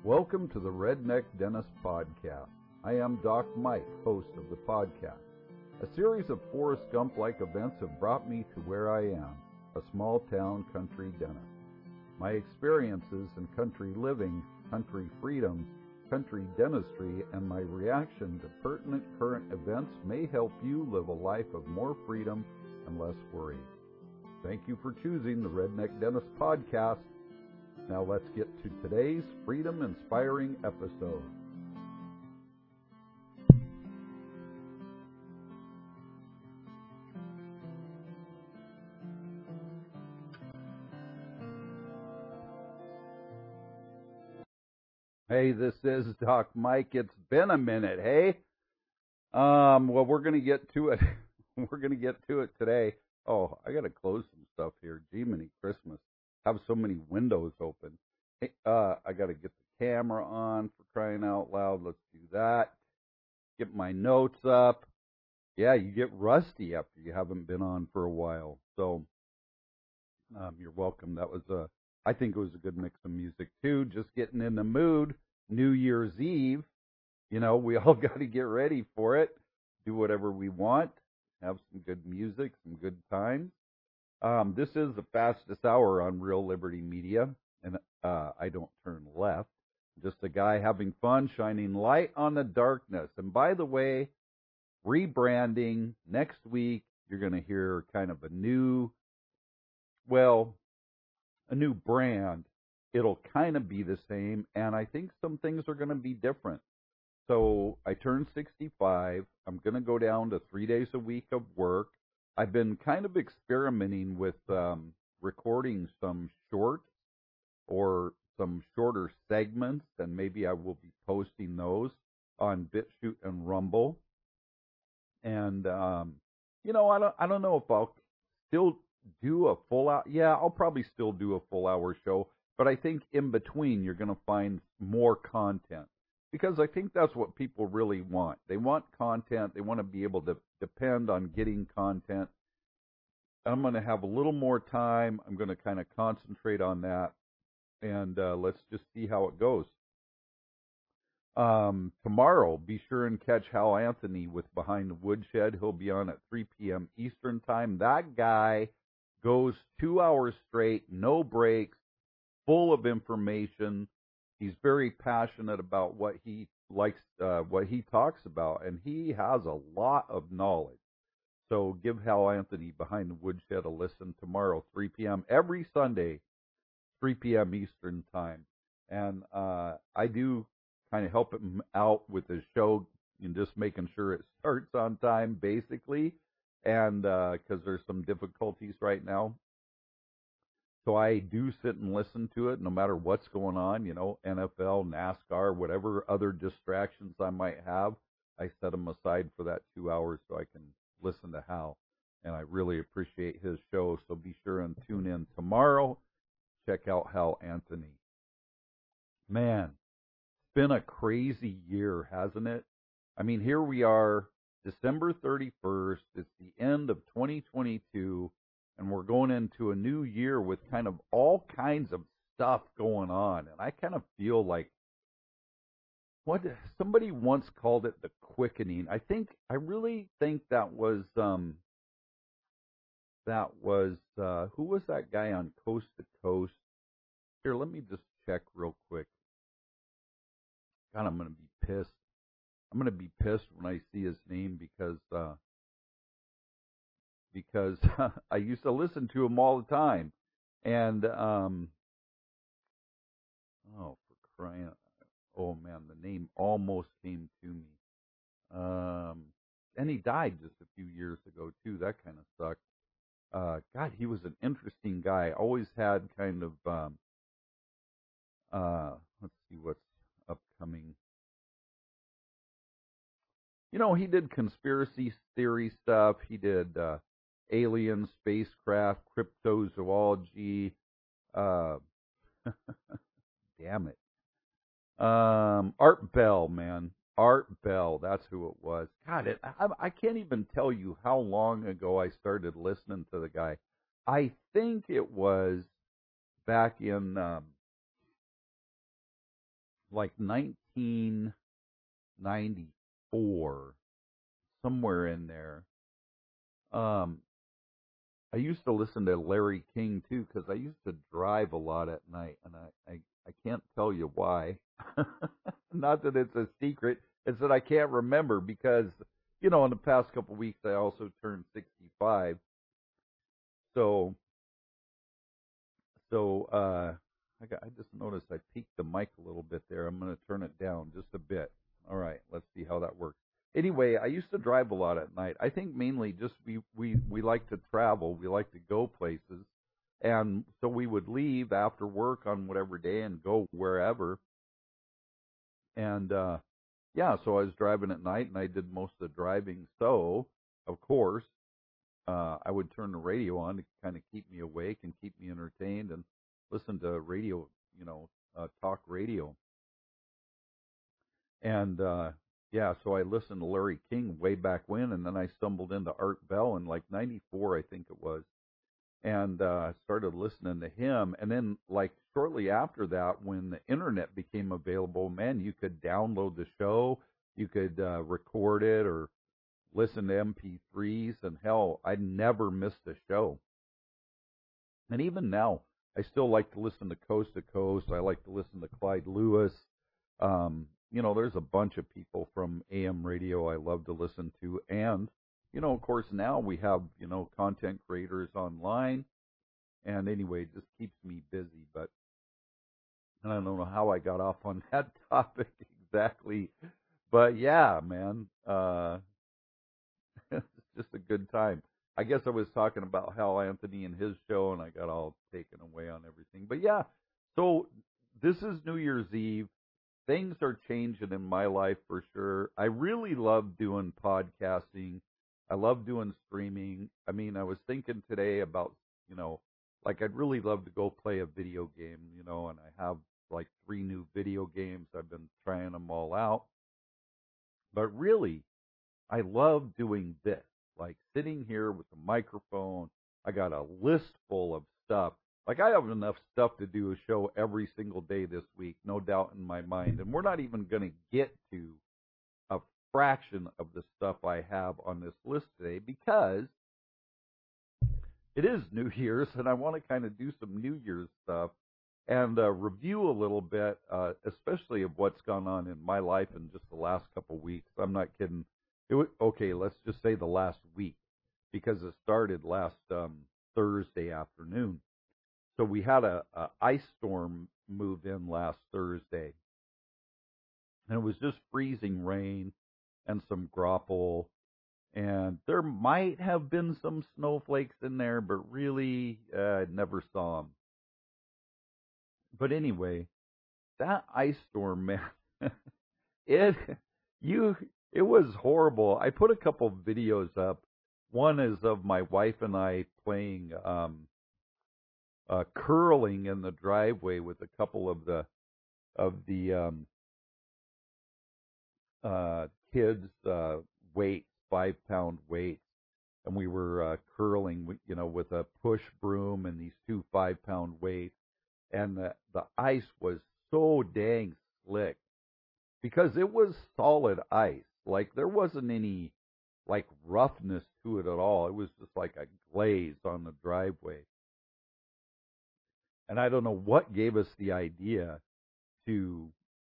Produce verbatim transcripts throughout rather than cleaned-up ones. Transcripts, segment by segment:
Welcome to the Redneck Dentist Podcast. I am Doc Mike, host of the podcast. A series of Forrest Gump-like events have brought me to where I am, a small-town country dentist. My experiences in country living, country freedom, country dentistry, and my reaction to pertinent current events may help you live a life of more freedom and less worry. Thank you for choosing the Redneck Dentist Podcast. Now let's get to today's freedom-inspiring episode. Hey, this is Doc Mike. It's been a minute, hey? Um, well, we're going to get to it. We're going to get to it today. Oh, I got to close some stuff here. Jiminy Christmas. Have so many windows open. Hey, uh, I got to get the camera on for crying out loud. Let's do that. Get my notes up. Yeah, you get rusty after you haven't been on for a while. So, um, you're welcome. That was a, I think it was a good mix of music too. Just getting in the mood. New Year's Eve. You know, we all got to get ready for it. Do whatever we want. Have some good music, some good times. Um, this is the fastest hour on Real Liberty Media, and uh, I don't turn left. Just a guy having fun, shining light on the darkness. And by the way, rebranding next week, you're going to hear kind of a new, well, a new brand. It'll kind of be the same, and I think some things are going to be different. So I turned sixty-five. I'm going to go down to three days a week of work. I've been kind of experimenting with um, recording some shorts or some shorter segments, and maybe I will be posting those on BitChute and Rumble. And um, you know, I don't, I don't know if I'll still do a full hour. Yeah, I'll probably still do a full hour show, but I think in between you're going to find more content. Because I think that's what people really want. They want content. They want to be able to depend on getting content. I'm going to have a little more time. I'm going to kind of concentrate on that. And uh, let's just see how it goes. Um, tomorrow, be sure and catch Hal Anthony with Behind the Woodshed. He'll be on at three p.m. Eastern Time. That guy goes two hours straight, no breaks, full of information. He's very passionate about what he likes, uh, what he talks about, and he has a lot of knowledge. So give Hal Anthony Behind the Woodshed a listen tomorrow, three p.m. every Sunday, three p.m. Eastern Time. And uh, I do kind of help him out with his show and just making sure it starts on time, basically, and because uh, there's some difficulties right now. So I do sit and listen to it no matter what's going on, you know, N F L, NASCAR, whatever other distractions I might have. I set them aside for that two hours so I can listen to Hal. And I really appreciate his show. So be sure and tune in tomorrow. Check out Hal Anthony. Man, it's been a crazy year, hasn't it? I mean, here we are, December thirty-first. It's the end of twenty twenty-two. And we're going into a new year with kind of all kinds of stuff going on. And I kind of feel like, what somebody once called it the quickening. I think, I really think that was, um, that was, uh, who was that guy on Coast to Coast? Here, let me just check real quick. God, I'm going to be pissed. I'm going to be pissed when I see his name because, uh, because I used to listen to him all the time. And, um, oh, for crying out. Oh, man, the name almost came to me. Um, and he died just a few years ago, too. That kind of sucked. Uh, God, he was an interesting guy. Always had kind of, um, uh, let's see what's upcoming. You know, he did conspiracy theory stuff. He did uh, alien, spacecraft, cryptozoology. Uh, damn it. Um, Art Bell, man. Art Bell, that's who it was. God, it, I, I can't even tell you how long ago I started listening to the guy. I think it was back in, um, like nineteen ninety-four, somewhere in there. Um, I used to listen to Larry King too because I used to drive a lot at night, and I, I, I can't tell you why. Not that it's a secret, it's that I can't remember because, you know, in the past couple of weeks I also turned sixty-five. So, so uh, I got, I just noticed I peaked the mic a little bit there. I'm going to turn it down just a bit. All right, let's see how that works. Anyway, I used to drive a lot at night. I think mainly just we we we like to travel. We like to go places, and so we would leave after work on whatever day and go wherever. And uh, yeah, so I was driving at night, and I did most of the driving. So of course, uh, I would turn the radio on to kind of keep me awake and keep me entertained, and listen to radio, you know, uh, talk radio. And uh yeah, so I listened to Larry King way back when, and then I stumbled into Art Bell in like ninety-four, I think it was, and uh started listening to him. And then like shortly after that, when the internet became available, man, you could download the show, you could uh record it or listen to M P threes, and hell, I never missed a show. And even now, I still like to listen to Coast to Coast. I like to listen to Clyde Lewis. Um, you know, there's a bunch of people from A M radio I love to listen to. And, you know, of course, now we have, you know, content creators online. And anyway, it just keeps me busy. But and I don't know how I got off on that topic exactly. But yeah, man, uh, it's just a good time. I guess I was talking about Hal Anthony and his show, and I got all taken away on everything. But yeah, so this is New Year's Eve. Things are changing in my life for sure. I really love doing podcasting. I love doing streaming. I mean, I was thinking today about, you know, like I'd really love to go play a video game, you know, and I have like three new video games. I've been trying them all out. But really, I love doing this, like sitting here with a microphone. I got a list full of stuff. Like I have enough stuff to do a show every single day this week, no doubt in my mind. And we're not even going to get to a fraction of the stuff I have on this list today because it is New Year's, and I want to kind of do some New Year's stuff and uh, review a little bit, uh, especially of what's gone on in my life in just the last couple weeks. I'm not kidding. It was, okay, let's just say the last week because it started last um, Thursday afternoon. So we had a, a ice storm move in last Thursday, and it was just freezing rain and some grapple, and there might have been some snowflakes in there, but really, uh, I never saw them. But anyway, that ice storm, man, it you it was horrible. I put a couple videos up. One is of my wife and I playing um, uh, curling in the driveway with a couple of the of the um, uh, kids' uh, weights, five pound weights, and we were uh, curling, you know, with a push broom and these two five pound weights, and the the ice was so dang slick because it was solid ice. Like there wasn't any like roughness to it at all. It was just like a glaze on the driveway. And I don't know what gave us the idea to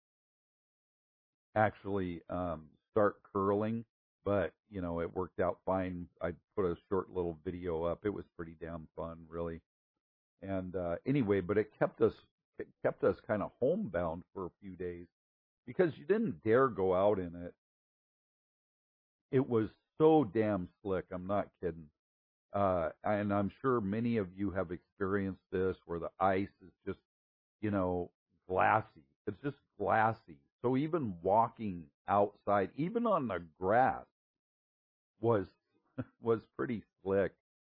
actually um, start curling, but you know it worked out fine. I put a short little video up. It was pretty damn fun, really. And uh, anyway, but it kept us it kept us kind of homebound for a few days because you didn't dare go out in it. It was so damn slick. I'm not kidding. Uh, and I'm sure many of you have experienced this where the ice is just, you know, glassy. It's just glassy. So even walking outside, even on the grass, was was pretty slick.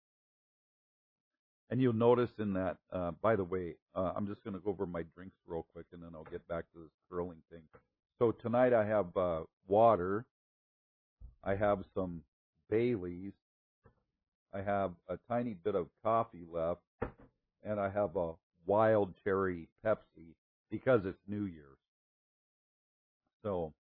And you'll notice in that, uh, by the way, uh, I'm just going to go over my drinks real quick, and then I'll get back to this curling thing. So tonight I have uh, water. I have some Baileys. I have a tiny bit of coffee left, and I have a wild cherry Pepsi because it's New Year's. So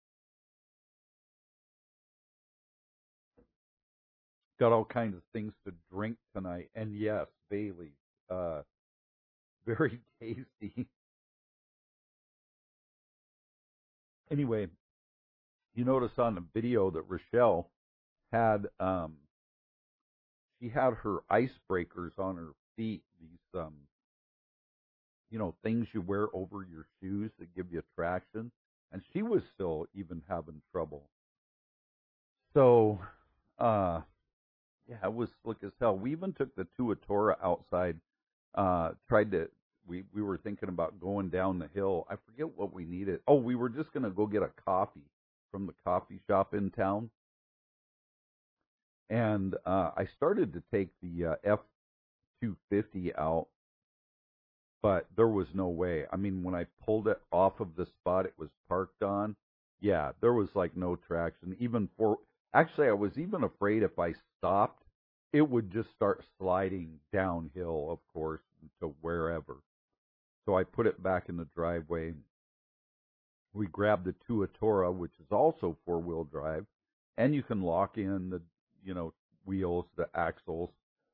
got all kinds of things to drink tonight, and yes, Bailey's, uh, very tasty. Anyway, you notice on the video that Rochelle had, um, she had her icebreakers on her feet. These, um, you know, things you wear over your shoes that give you traction, and she was still even having trouble. So, uh, yeah, it was slick as hell. We even took the Tuatora outside. Uh, tried to. We we were thinking about going down the hill. I forget what we needed. Oh, we were just gonna go get a coffee from the coffee shop in town, and uh, I started to take the uh, F two fifty out, but there was no way. I mean, when I pulled it off of the spot it was parked on, yeah, there was like no traction. Even for actually, I was even afraid if I stopped, it would just start sliding downhill, of course, to wherever. So I put it back in the driveway. We grabbed the Tuatora, which is also four wheel drive, and you can lock in the you know wheels, the axles.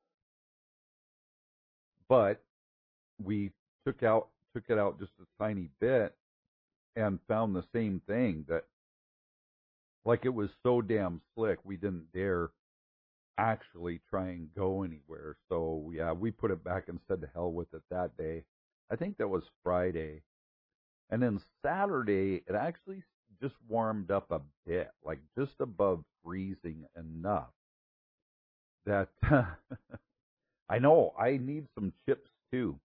But we took out took it out just a tiny bit and found the same thing, that like it was so damn slick we didn't dare actually try and go anywhere. So yeah, we put it back and said to hell with it that day. I think that was Friday. And then Saturday it actually just warmed up a bit, like just above freezing enough that I know I need some chips too.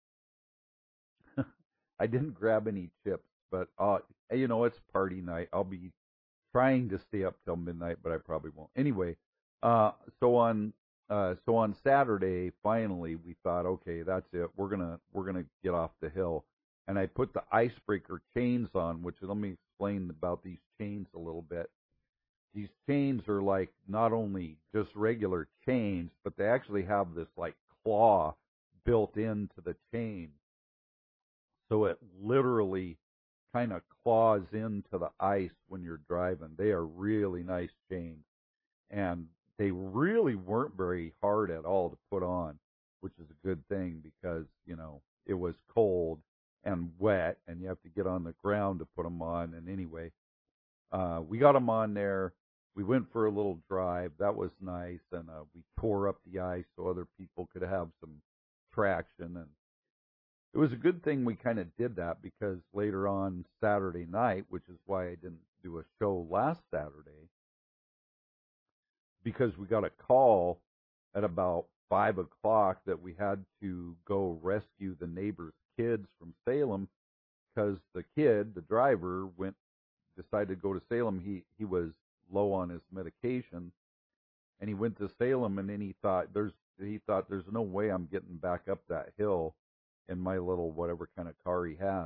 I didn't grab any chips, but uh you know, it's party night. I'll be trying to stay up till midnight, but I probably won't. Anyway, uh, so on uh, so on Saturday, finally we thought, okay, that's it. We're gonna we're gonna get off the hill, and I put the icebreaker chains on. Which let me explain about these chains a little bit. These chains are like not only just regular chains, but they actually have this like claw built into the chain, so it literally kind of claws into the ice when you're driving. They are really nice chains, and they really weren't very hard at all to put on, which is a good thing because, you know, it was cold and wet, and you have to get on the ground to put them on. And anyway, uh, we got them on there. We went for a little drive. That was nice, and uh, we tore up the ice so other people could have some traction. And it was a good thing we kind of did that, because later on Saturday night, which is why I didn't do a show last Saturday, because we got a call at about five o'clock that we had to go rescue the neighbor's kids from Salem, because the kid, the driver, went decided to go to Salem. He he was low on his medication, and he went to Salem, and then he thought there's he thought there's no way I'm getting back up that hill in my little whatever kind of car he has.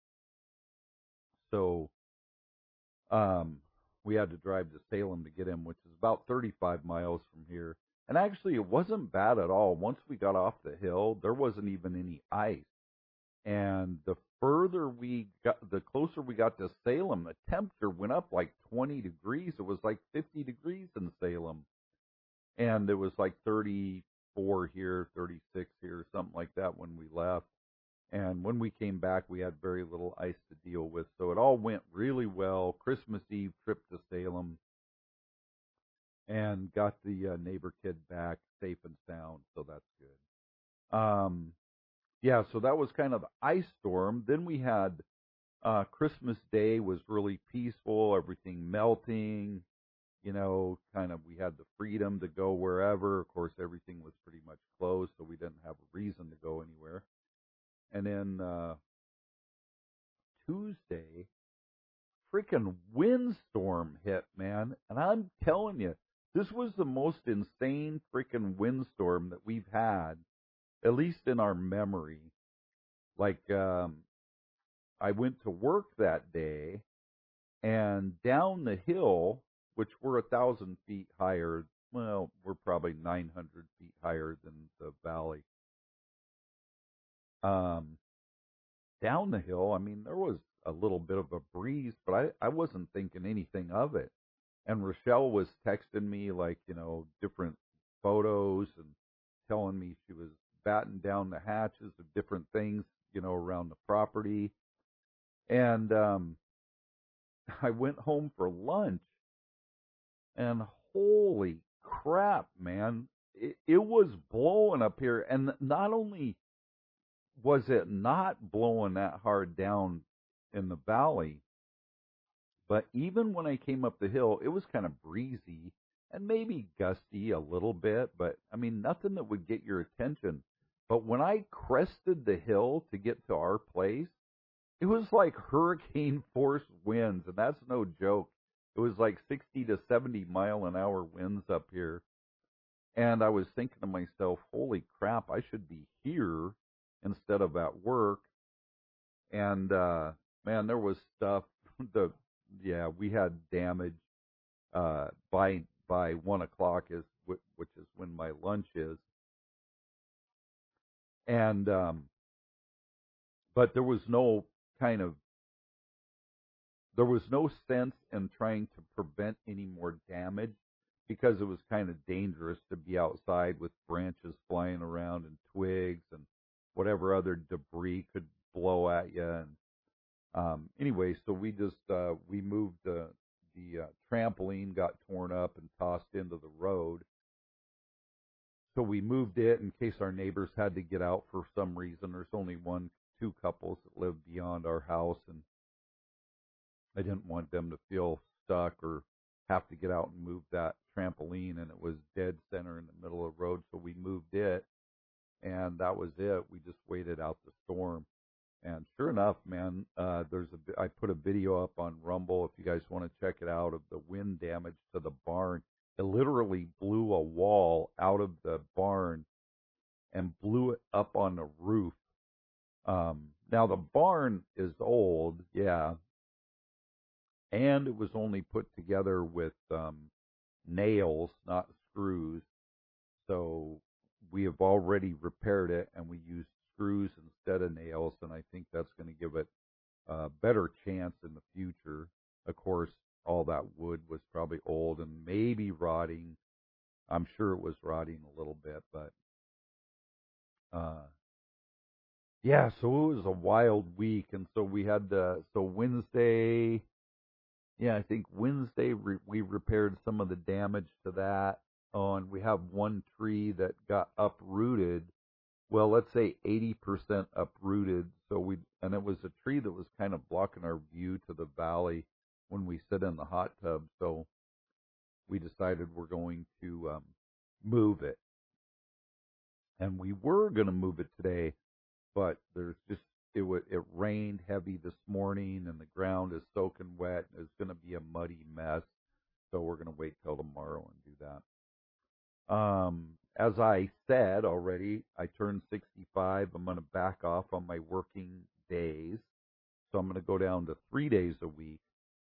So um, we had to drive to Salem to get him, which is about thirty-five miles from here. And actually, it wasn't bad at all. Once we got off the hill, there wasn't even any ice. And the further we got, the closer we got to Salem, the temperature went up like twenty degrees. It was like fifty degrees in Salem. And it was like thirty-four here, thirty-six here, something like that when we left. And when we came back, we had very little ice to deal with. So it all went really well. Christmas Eve trip to Salem, and got the uh, neighbor kid back safe and sound. So that's good. Um, yeah, so that was kind of the ice storm. Then we had uh, Christmas Day was really peaceful, everything melting. You know, kind of we had the freedom to go wherever. Of course, everything was pretty much closed, so we didn't have a reason to go anywhere. And then uh, Tuesday, freaking windstorm hit, man. And I'm telling you, this was the most insane freaking windstorm that we've had, at least in our memory. Like, um, I went to work that day, and down the hill, which we're a thousand feet higher, well, we're probably nine hundred feet higher than the valley. Um, down the hill, I mean, there was a little bit of a breeze, but I, I wasn't thinking anything of it. And Rochelle was texting me, like, you know, different photos and telling me she was batting down the hatches of different things, you know, around the property. And um, I went home for lunch, and holy crap, man, it, it was blowing up here. And not only was it not blowing that hard down in the valley, but even when I came up the hill, it was kind of breezy and maybe gusty a little bit, but I mean, nothing that would get your attention. But when I crested the hill to get to our place, it was like hurricane force winds, and that's no joke. It was like sixty to seventy mile an hour winds up here. And I was thinking to myself, holy crap, I should be here instead of at work. And, uh, man, there was stuff, the, yeah, we had damage, uh, by, by one o'clock is, which is when my lunch is. And, um, but there was no kind of, there was no sense in trying to prevent any more damage, because it was kind of dangerous to be outside with branches flying around and twigs and whatever other debris could blow at you. And um, anyway, so we just uh, we moved the the uh, trampoline got torn up and tossed into the road. So we moved it in case our neighbors had to get out for some reason. There's only one, two couples that live beyond our house, and I didn't want them to feel stuck or have to get out and move that trampoline, and it was dead center in the middle of the road, so we moved it, and that was it. We just waited out the storm. And sure enough, man, uh, there's a, I put a video up on Rumble if you guys want to check it out, of the wind damage to the barn. It literally blew a wall out of the barn and blew it up on the roof. Um, now the barn is old, yeah, and it was only put together with um, nails, not screws. So we have already repaired it, and we used screws instead of nails, and I think that's going to give it a better chance in the future. Of course, all that wood was probably old and maybe rotting. I'm sure it was rotting a little bit, but uh, yeah, so it was a wild week, and so we had the, so Wednesday, yeah, I think Wednesday re- we repaired some of the damage to that. Oh, and we have one tree that got uprooted. Well, let's say eighty percent uprooted. So we, and it was a tree that was kind of blocking our view to the valley when we sit in the hot tub. So we decided we're going to um, move it. And we were going to move it today, but there's just, it w- it rained heavy this morning, and the ground is soaking wet. It's going to be a muddy mess. So we're going to wait till tomorrow and do that. Um, as I said already, I turned sixty-five. I'm going to back off on my working days. So I'm going to go down to three days a week.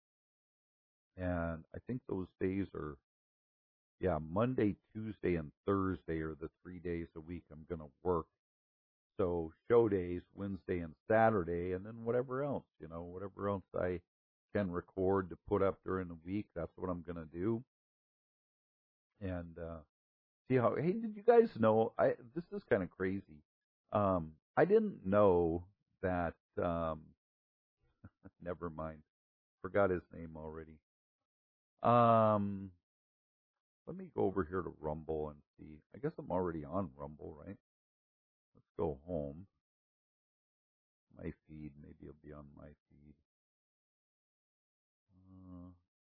And I think those days are, yeah, Monday, Tuesday, and Thursday are the three days a week I'm going to work. So show days, Wednesday and Saturday, and then whatever else, you know, whatever else I can record to put up during the week, that's what I'm going to do. And, uh, see how, hey, did you guys know, I, this is kind of crazy. Um, I didn't know that, um, never mind, forgot his name already. Um, let me go over here to Rumble and see. I guess I'm already on Rumble, right? Let's go home. My feed, maybe it'll be on my feed. Uh,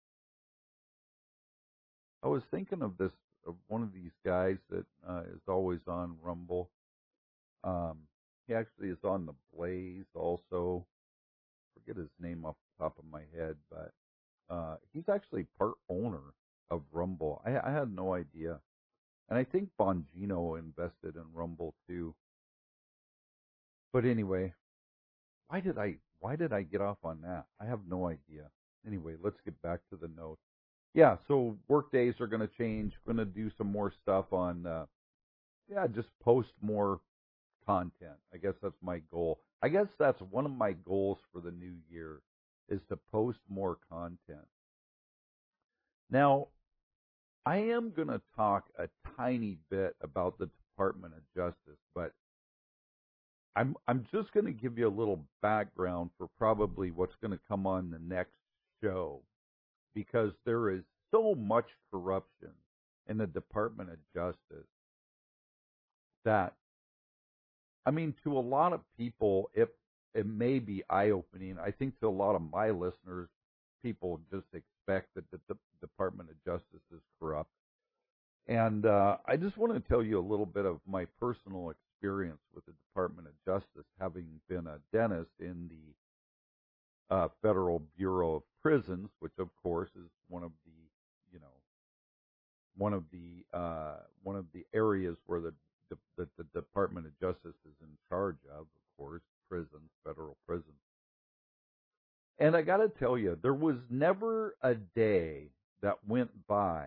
I was thinking of this, of one of these guys that uh, is always on Rumble. Um, he actually is on the Blaze also. Forget his name off the top of my head, but uh, he's actually part owner of Rumble. I, I had no idea, and I think Bongino invested in Rumble too. But anyway, why did I why did I get off on that? I have no idea. Anyway, let's get back to the note. Yeah, so work days are going to change. Going to do some more stuff on, uh, yeah, just post more content. I guess that's my goal. I guess that's one of my goals for the new year is to post more content. Now, I am going to talk a tiny bit about the Department of Justice, but I'm I'm just going to give you a little background for probably what's going to come on the next show, because there is so much corruption in the Department of Justice that, I mean, to a lot of people, it it may be eye-opening. I think to a lot of my listeners, people just expect that the, the Department of Justice is corrupt. And uh, I just want to tell you a little bit of my personal experience with the Department of Justice, having been a dentist in the uh, Federal Bureau of Prisons, which of course is one of the, you know, one of the uh, one of the areas where the that the Department of Justice is in charge of, of course, prisons, federal prisons. And I got to tell you, there was never a day that went by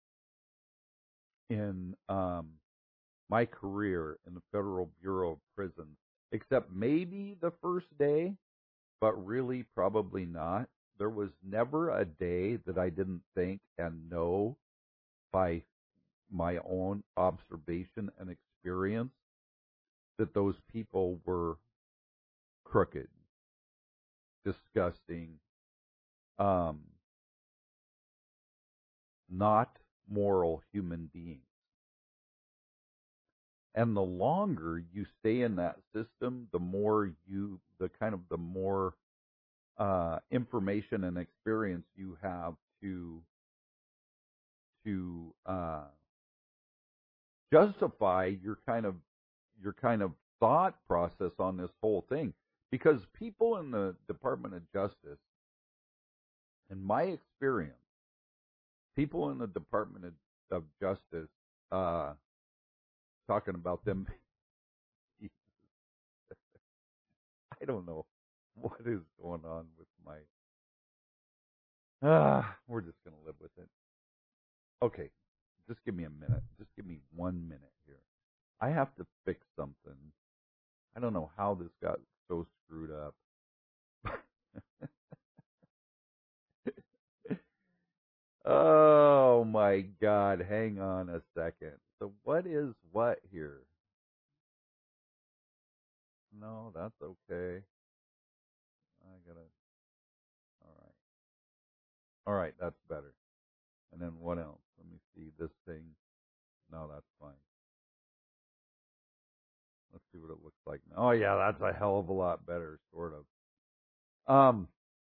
in um, my career in the Federal Bureau of Prisons, except maybe the first day, but really probably not. There was never a day that I didn't think and know by my own observation and experience that those people were crooked, disgusting, um, not moral human beings. And the longer you stay in that system, the more you, the kind of the more uh, information and experience you have to to uh, justify your kind of your kind of thought process on this whole thing. Because people in the Department of Justice, in my experience, people in the Department of, of Justice, uh, talking about them, I don't know what is going on with my, ah, uh, we're just going to live with it. Okay, just give me a minute. Just give me one minute here. I have to fix something. I don't know how this got so screwed up. Oh my God, hang on a second. So what is what here? No, that's okay. I gotta, alright. Alright, that's better. And then what else? Let me see this thing. No, that's fine. Let's see what it looks like now. Oh yeah, that's a hell of a lot better, sort of. Um,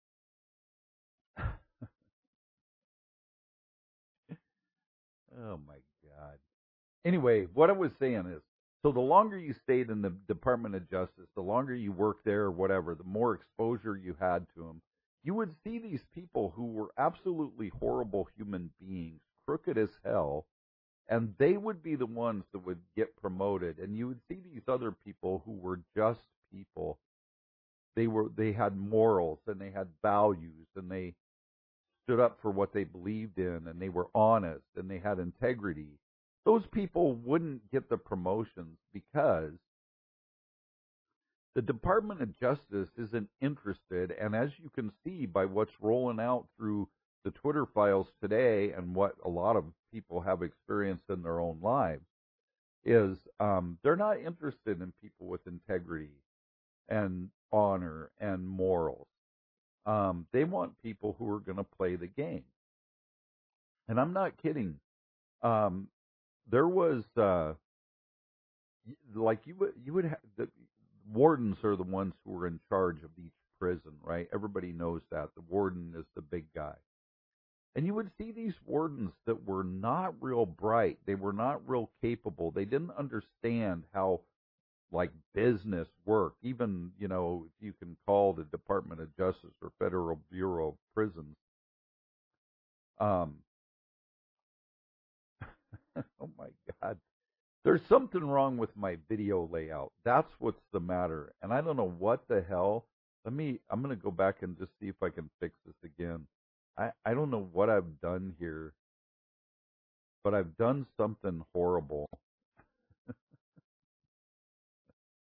oh my God. Anyway, what I was saying is, so the longer you stayed in the Department of Justice, the longer you worked there or whatever, the more exposure you had to them, you would see these people who were absolutely horrible human beings, crooked as hell, and they would be the ones that would get promoted. And you would see these other people who were just people. They were they had morals and they had values and they stood up for what they believed in and they were honest and they had integrity. Those people wouldn't get the promotions because the Department of Justice isn't interested. And as you can see by what's rolling out through the Twitter files today and what a lot of people have experienced in their own lives, is um, they're not interested in people with integrity and honor and morals. Um, they want people who are going to play the game. And I'm not kidding. Um, there was, uh, like you would, you would have, the wardens are the ones who are in charge of each prison, right? Everybody knows that. The warden is the big guy. And you would see these wardens that were not real bright. They were not real capable. They didn't understand how, like, business worked. Even, you know, if you can call the Department of Justice or Federal Bureau of Prisons. Um, oh, my God. There's something wrong with my video layout. That's what's the matter. And I don't know what the hell. Let me, I'm going to go back and just see if I can fix this again. I, I don't know what I've done here, but I've done something horrible.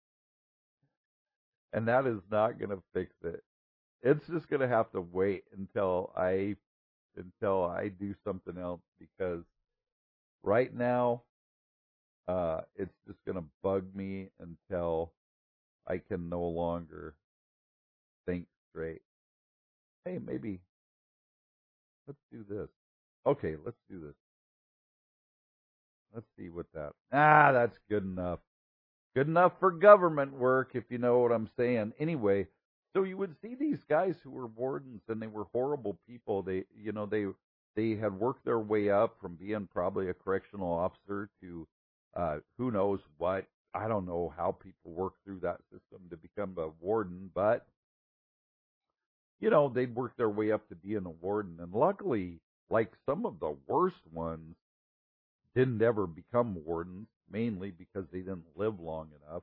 and that is not going to fix it. It's just going to have to wait until I until I do something else because right now uh, it's just going to bug me until I can no longer think straight. Hey, maybe let's do this. Okay, let's do this. Let's see what that. Ah, that's good enough. Good enough for government work, if you know what I'm saying. Anyway, so you would see these guys who were wardens, and they were horrible people. They, you know, they they had worked their way up from being probably a correctional officer to uh, who knows what. I don't know how people work through that system to become a warden, but you know, they'd work their way up to being a warden. And luckily, like some of the worst ones didn't ever become wardens, mainly because they didn't live long enough.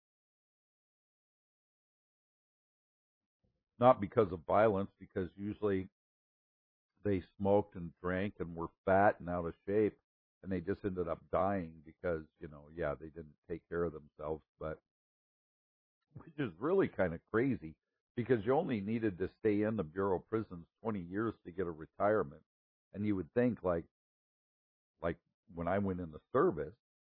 Not because of violence, because usually they smoked and drank and were fat and out of shape, and they just ended up dying because, you know, yeah, they didn't take care of themselves. But which is really kind of crazy because you only needed to stay in the Bureau of Prisons twenty years to get a retirement. And you would think like like when I went in the service,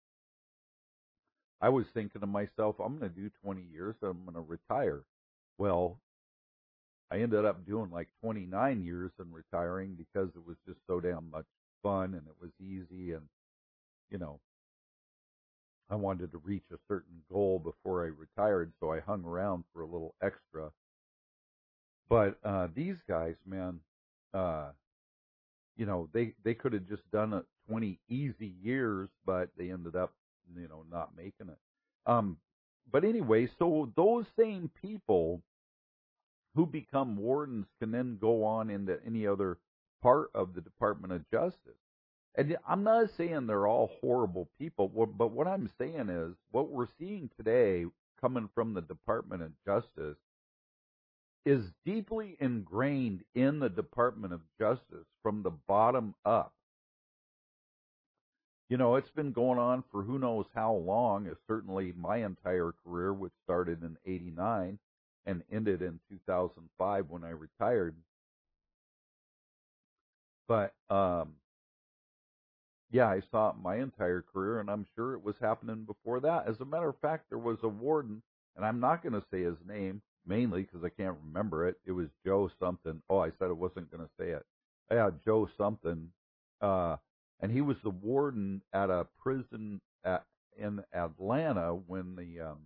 I was thinking to myself, I'm going to do twenty years and I'm going to retire. Well, I ended up doing like twenty-nine years and retiring because it was just so damn much fun and it was easy and, you know, I wanted to reach a certain goal before I retired, so I hung around for a little extra. But uh, these guys, man, uh, you know, they, they could have just done it twenty easy years, but they ended up, you know, not making it. Um, but anyway, so those same people who become wardens can then go on into any other part of the Department of Justice. And I'm not saying they're all horrible people, but what I'm saying is what we're seeing today coming from the Department of Justice is deeply ingrained in the Department of Justice from the bottom up. You know, it's been going on for who knows how long. It's certainly my entire career, which started in eighty-nine and ended in two thousand five when I retired. But, um, yeah, I saw it my entire career, and I'm sure it was happening before that. As a matter of fact, there was a warden, and I'm not going to say his name, mainly because I can't remember it. It was Joe something. Oh, I said I wasn't going to say it. Yeah, Joe something. Uh, and he was the warden at a prison at, in Atlanta when the um,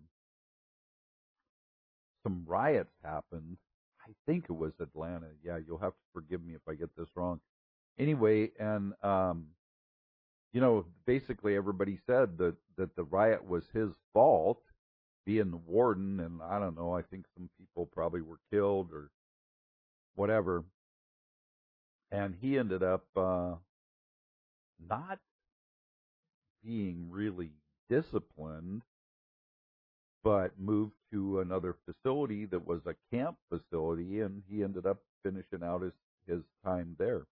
some riots happened. I think it was Atlanta. Yeah, you'll have to forgive me if I get this wrong. Anyway, and um, you know, basically everybody said that that the riot was his fault, being the warden, and I don't know. I think some people probably were killed or whatever, and he ended up uh, not being really disciplined, but moved to another facility that was a camp facility, and he ended up finishing out his his time there.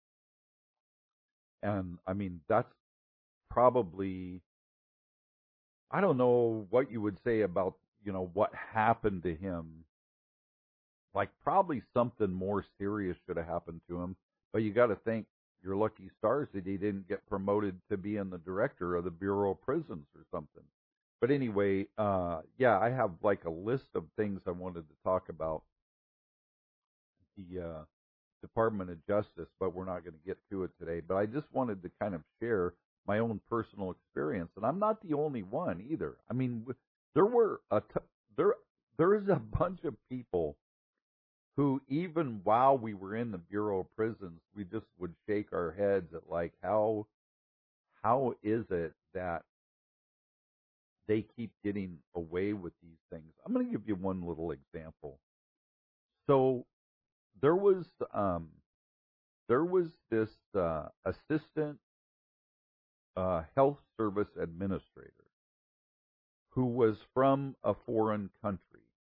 And I mean, that's probably, I don't know what you would say about, you know, what happened to him. Like probably something more serious should have happened to him. But you got to think your lucky stars that he didn't get promoted to being the director of the Bureau of Prisons or something. But anyway, uh, yeah, I have like a list of things I wanted to talk about the uh, Department of Justice, but we're not going to get to it today. But I just wanted to kind of share my own personal experience, and I'm not the only one either. I mean, there were a t- there there is a bunch of people who, even while we were in the Bureau of Prisons, we just would shake our heads at like how how is it that they keep getting away with these things. I'm going to give you one little example. So there was um, there was this uh, assistant uh, health service administrator who was from a foreign country,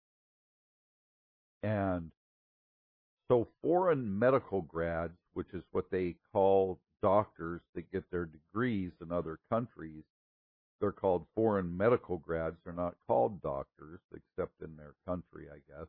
and so foreign medical grads, which is what they call doctors that get their degrees in other countries, they're called foreign medical grads. They're not called doctors, except in their country, I guess.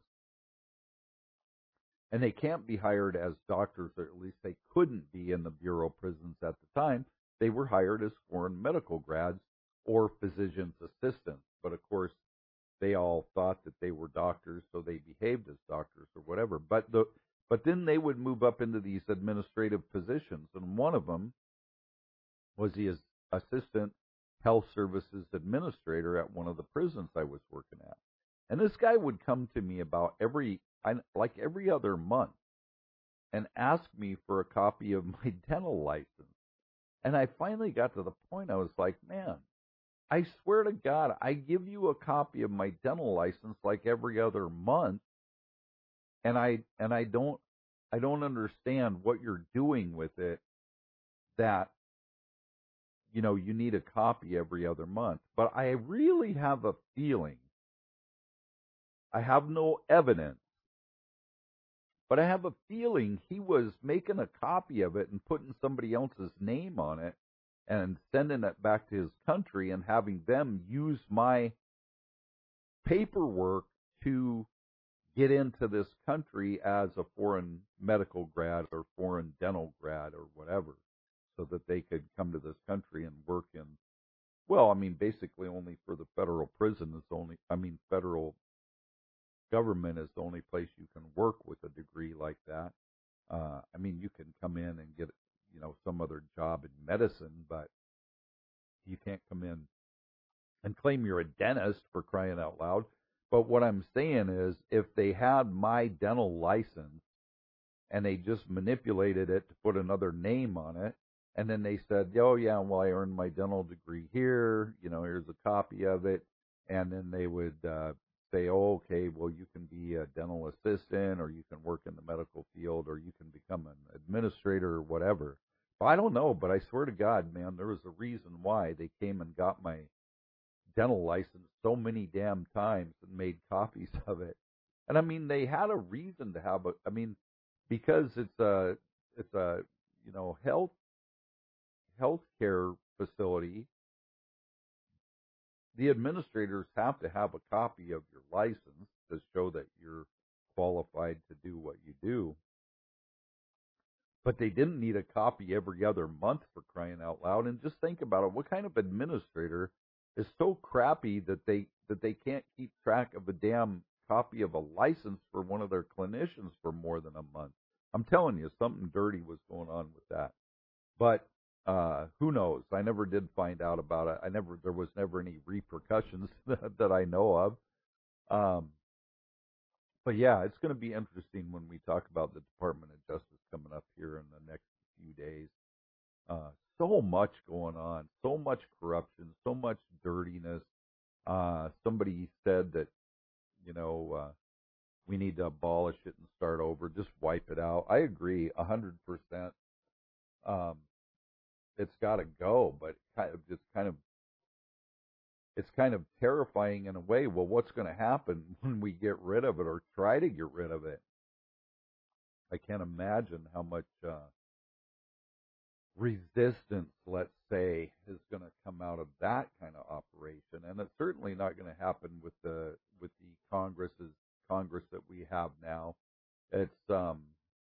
And they can't be hired as doctors, or at least they couldn't be in the Bureau of Prisons at the time. They were hired as foreign medical grads or physician's assistants. But of course, they all thought that they were doctors, so they behaved as doctors or whatever. But the but then they would move up into these administrative positions, and one of them was the assistant health services administrator at one of the prisons I was working at. And this guy would come to me about every, like every other month, and ask me for a copy of my dental license. And I finally got to the point I was like, man, I swear to God, I give you a copy of my dental license like every other month, and I and I don't I don't understand what you're doing with it, that you know you need a copy every other month. But I really have a feeling, I have no evidence, but I have a feeling he was making a copy of it and putting somebody else's name on it and sending it back to his country and having them use my paperwork to get into this country as a foreign medical grad or foreign dental grad or whatever, so that they could come to this country and work in, well, I mean, basically only for the federal prison is only, I mean, federal government is the only place you can work with a degree like that. Uh, I mean, you can come in and get, you know, some other job in medicine, but you can't come in and claim you're a dentist, for crying out loud. But what I'm saying is, if they had my dental license and they just manipulated it to put another name on it, and then they said, oh, yeah, well, I earned my dental degree here, you know, here's a copy of it, and then they would uh, say, oh, okay, well, you can be a dental assistant, or you can work in the medical field, or you can become an administrator or whatever. Well, I don't know, but I swear to God, man, there was a reason why they came and got my dental license so many damn times and made copies of it. And I mean, they had a reason to have a, I mean, because it's a, it's a, you know, health, healthcare facility, the administrators have to have a copy of your license to show that you're qualified to do what you do. But they didn't need a copy every other month, for crying out loud. And just think about it. What kind of administrator is so crappy that they that they can't keep track of a damn copy of a license for one of their clinicians for more than a month? I'm telling you, something dirty was going on with that. But uh, who knows? I never did find out about it. I never there was never any repercussions that, that I know of. Um, but yeah, it's going to be interesting when we talk about the Department of Justice coming up here in the next few days. Uh, so much going on, so much corruption, so much dirtiness. Uh, somebody said that, you know, uh, we need to abolish it and start over, just wipe it out. I agree, a hundred percent. Um, it's got to go, but kind of, it's kind of, it's kind of terrifying in a way. Well, what's going to happen when we get rid of it or try to get rid of it? I can't imagine how much uh, resistance, let's say, is going to come out of that kind of operation, and it's certainly not going to happen with the with the Congress's Congress that we have now. It's um,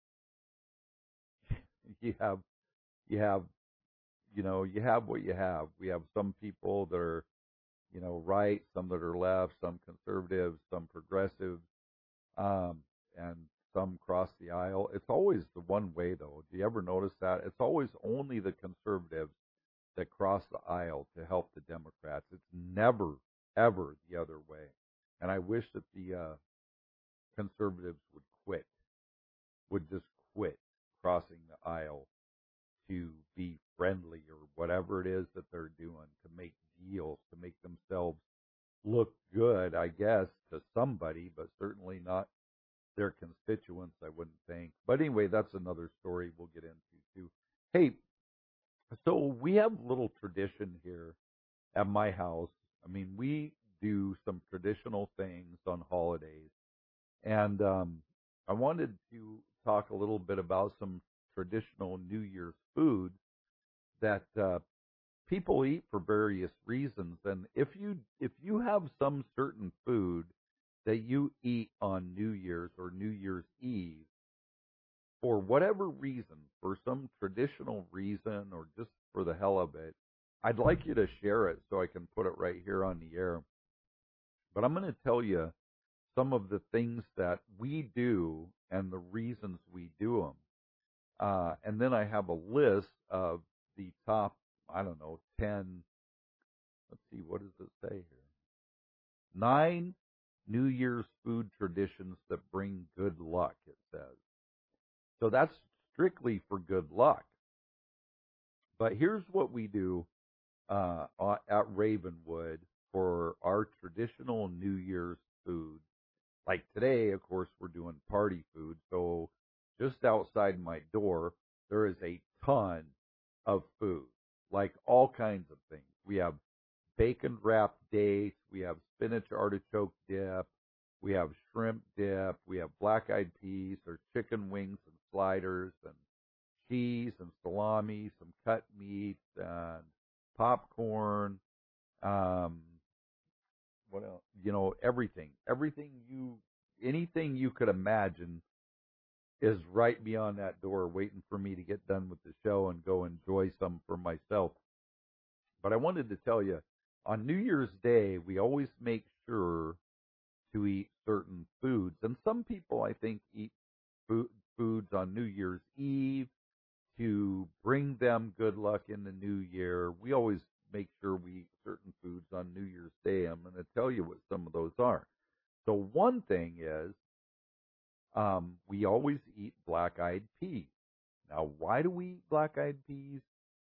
you have you have you know you have what you have. We have some people that are, you know, right, some that are left, some conservatives, some progressives, um, and some cross the aisle. It's always the one way, though. Do you ever notice that? It's always only the conservatives that cross the aisle to help the Democrats. It's never, ever the other way. And I wish that the uh, conservatives would quit, would just quit crossing the aisle to be friendly or whatever it is that they're doing, to make deals, to make themselves look good, I guess, to somebody, but certainly not their constituents, I wouldn't think. But anyway, that's another story we'll get into too. Hey, so we have a little tradition here at my house. I mean, we do some traditional things on holidays. And um, I wanted to talk a little bit about some traditional New Year's foods that uh, people eat for various reasons, and if you if you have some certain food that you eat on New Year's or New Year's Eve for whatever reason, for some traditional reason or just for the hell of it, I'd like you to share it so I can put it right here on the air. But I'm going to tell you some of the things that we do and the reasons we do them. Uh, and then I have a list of the top, I don't know, ten, let's see, what does it say here? Nine New Year's food traditions that bring good luck, it says. So that's strictly for good luck. But here's what we do uh, at Ravenwood for our traditional New Year's food. Like today, of course, we're doing party food. So just outside my door, there is a ton of food, like all kinds of things. We have bacon wrapped dates, we have spinach artichoke dip, we have shrimp dip, we have black eyed peas or chicken wings and sliders and cheese and salami, some cut meat and popcorn, um, what else? You know, everything, everything you, anything you could imagine is right beyond that door waiting for me to get done with the show and go enjoy some for myself. But I wanted to tell you, on New Year's Day, we always make sure to eat certain foods. And some people, I think, eat food, foods on New Year's Eve to bring them good luck in the new year. We always make sure we eat certain foods on New Year's Day. I'm going to tell you what some of those are. So one thing is, um, we always eat black-eyed peas. Now, why do we eat black-eyed peas?